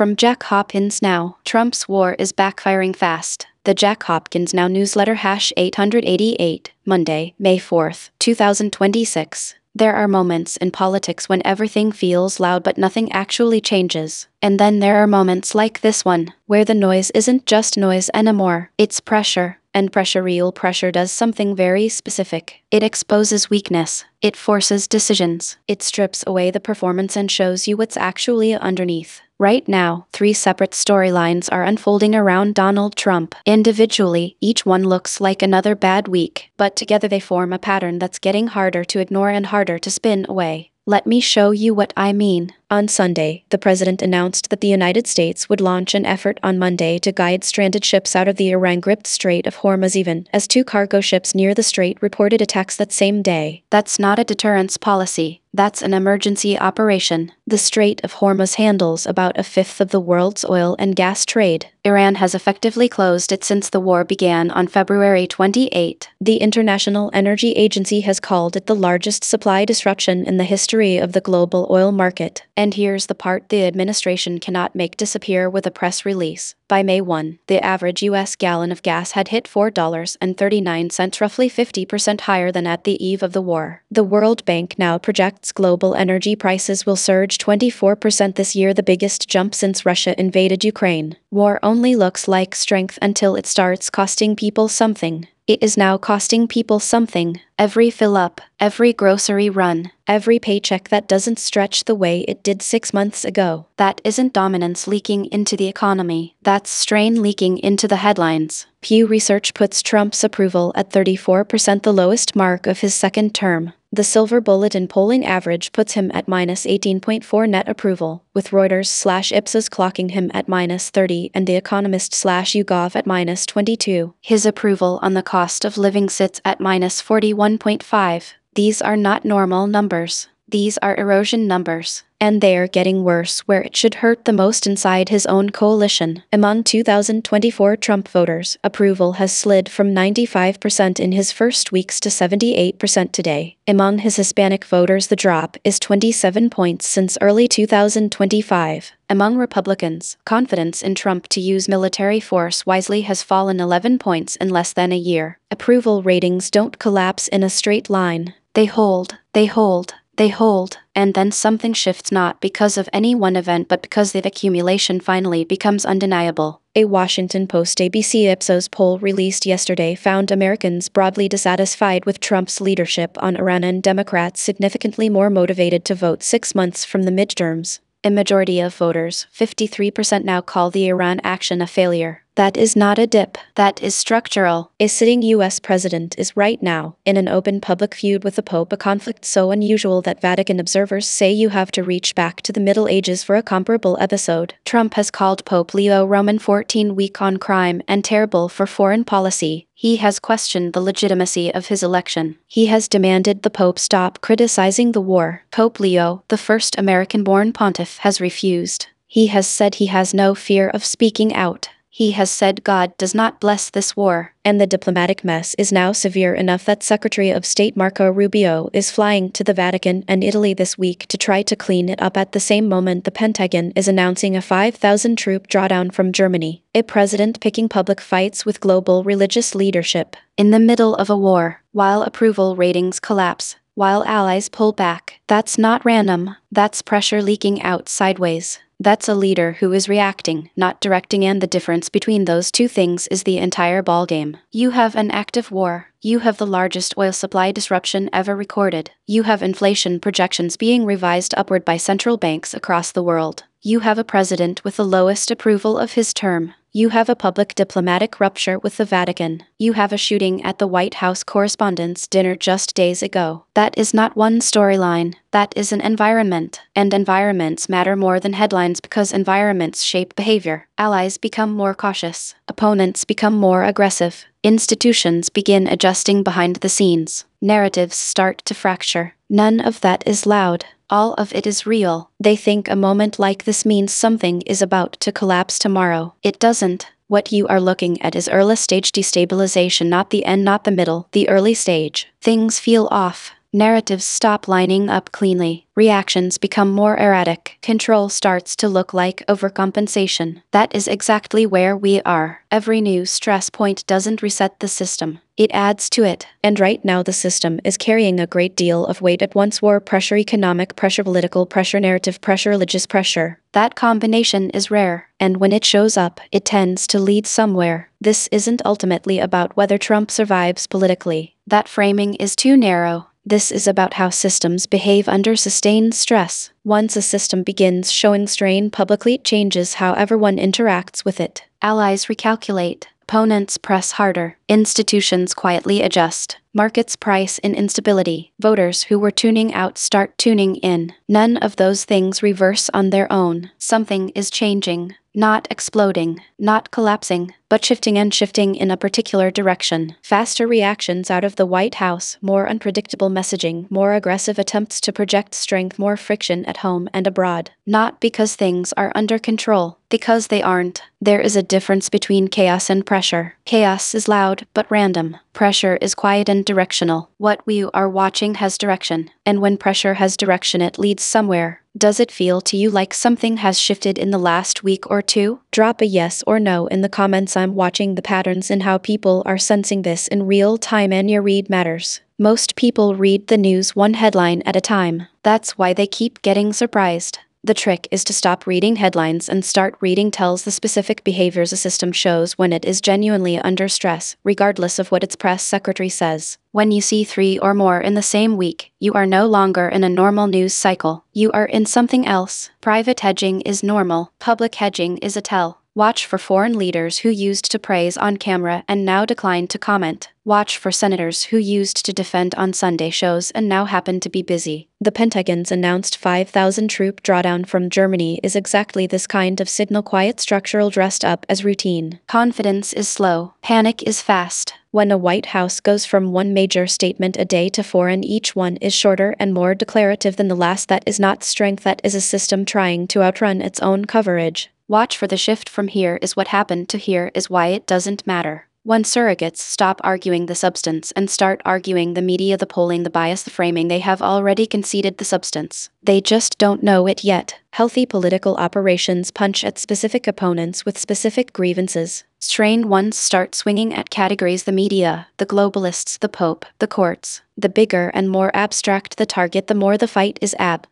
From Jack Hopkins Now, Trump's war is backfiring fast. The Jack Hopkins Now newsletter #888, Monday, May 4th, 2026. There are moments in politics when everything feels loud but nothing actually changes. And then there are moments like this one, where the noise isn't just noise anymore, it's pressure. And pressure, real pressure, does something very specific. It exposes weakness. It forces decisions. It strips away the performance and shows you what's actually underneath. Right now, 3 separate storylines are unfolding around Donald Trump. Individually, each one looks like another bad week, but together they form a pattern that's getting harder to ignore and harder to spin away. Let me show you what I mean. On Sunday, the president announced that the United States would launch an effort on Monday to guide stranded ships out of the Iran-gripped Strait of Hormuz, even as 2 cargo ships near the strait reported attacks that same day. That's not a deterrence policy. That's an emergency operation. The Strait of Hormuz handles about a fifth of the world's oil and gas trade. Iran has effectively closed it since the war began on February 28. The International Energy Agency has called it the largest supply disruption in the history of the global oil market. And here's the part the administration cannot make disappear with a press release. By May 1, the average U.S. gallon of gas had hit $4.39, roughly 50% higher than at the eve of the war. The World Bank now projects global energy prices will surge 24% this year, the biggest jump since Russia invaded Ukraine. War only looks like strength until it starts costing people something. It is now costing people something. Every fill-up, every grocery run, every paycheck that doesn't stretch the way it did 6 months ago. That isn't dominance leaking into the economy. That's strain leaking into the headlines. Pew Research puts Trump's approval at 34%, the lowest mark of his second term. The Silver Bulletin polling average puts him at -18.4 net approval, with Reuters/Ipsos clocking him at -30 and The Economist/YouGov at -22. His approval on the cost of living sits at -41.5. These are not normal numbers. These are erosion numbers. And they're getting worse where it should hurt the most, inside his own coalition. Among 2024 Trump voters, approval has slid from 95% in his first weeks to 78% today. Among his Hispanic voters, the drop is 27 points since early 2025. Among Republicans, confidence in Trump to use military force wisely has fallen 11 points in less than a year. Approval ratings don't collapse in a straight line. They hold, they hold, they hold, and then something shifts, not because of any one event but because the accumulation finally becomes undeniable. A Washington Post/ABC Ipsos poll released yesterday found Americans broadly dissatisfied with Trump's leadership on Iran and Democrats significantly more motivated to vote 6 months from the midterms. A majority of voters, 53%, now call the Iran action a failure. That is not a dip. That is structural. A sitting U.S. president is right now in an open public feud with the Pope, a conflict so unusual that Vatican observers say you have to reach back to the Middle Ages for a comparable episode. Trump has called Pope Leo Roman XIV weak on crime and terrible for foreign policy. He has questioned the legitimacy of his election. He has demanded the Pope stop criticizing the war. Pope Leo, the first American-born pontiff, has refused. He has said he has no fear of speaking out. He has said God does not bless this war. And the diplomatic mess is now severe enough that Secretary of State Marco Rubio is flying to the Vatican and Italy this week to try to clean it up. At the same moment, the Pentagon is announcing a 5,000-troop drawdown from Germany. A president picking public fights with global religious leadership. In the middle of a war, while approval ratings collapse, while allies pull back. That's not random. That's pressure leaking out sideways. That's a leader who is reacting, not directing, and the difference between those two things is the entire ballgame. You have an active war. You have the largest oil supply disruption ever recorded. You have inflation projections being revised upward by central banks across the world. You have a president with the lowest approval of his term. You have a public diplomatic rupture with the Vatican. You have a shooting at the White House Correspondents' Dinner just days ago. That is not one storyline. That is an environment. And environments matter more than headlines because environments shape behavior. Allies become more cautious. Opponents become more aggressive. Institutions begin adjusting behind the scenes. Narratives start to fracture. None of that is loud. All of it is real. They think a moment like this means something is about to collapse tomorrow. It doesn't. What you are looking at is early stage destabilization, not the end, not the middle, the early stage. Things feel off. Narratives stop lining up cleanly. Reactions become more erratic. Control starts to look like overcompensation. That is exactly where we are. Every new stress point doesn't reset the system. It adds to it. And right now the system is carrying a great deal of weight at once: war pressure, economic pressure, political pressure, narrative pressure, religious pressure. That combination is rare, and when it shows up, it tends to lead somewhere. This isn't ultimately about whether Trump survives politically. That framing is too narrow. This is about how systems behave under sustained stress. Once a system begins showing strain publicly, it changes how everyone interacts with it. Allies recalculate. Opponents press harder. Institutions quietly adjust. Markets price in instability. Voters who were tuning out start tuning in. None of those things reverse on their own. Something is changing. Not exploding, not collapsing, but shifting in a particular direction. Faster reactions out of the White House, more unpredictable messaging, more aggressive attempts to project strength, more friction at home and abroad. Not because things are under control, because they aren't. There is a difference between chaos and pressure. Chaos is loud but random. Pressure is quiet and directional. What we are watching has direction, and when pressure has direction, it leads somewhere. Does it feel to you like something has shifted in the last week or two? Drop a yes or no in the comments. I'm watching the patterns in how people are sensing this in real time, and your read matters. Most people read the news one headline at a time. That's why they keep getting surprised. The trick is to stop reading headlines and start reading tells, the specific behaviors a system shows when it is genuinely under stress, regardless of what its press secretary says. When you see 3 or more in the same week, you are no longer in a normal news cycle. You are in something else. Private hedging is normal. Public hedging is a tell. Watch for foreign leaders who used to praise on camera and now decline to comment. Watch for senators who used to defend on Sunday shows and now happen to be busy. The Pentagon's announced 5,000 troop drawdown from Germany is exactly this kind of signal: quiet, structural, dressed up as routine. Confidence is slow. Panic is fast. When the White House goes from one major statement a day to 4, and each one is shorter and more declarative than the last, that is not strength, that is a system trying to outrun its own coverage. Watch for the shift from "here is what happened" to "here is why it doesn't matter." When surrogates stop arguing the substance and start arguing the media, the polling, the bias, the framing, they have already conceded the substance. They just don't know it yet. Healthy political operations punch at specific opponents with specific grievances. Strained ones start swinging at categories: the media, the globalists, the Pope, the courts. The bigger and more abstract the target, the more the fight is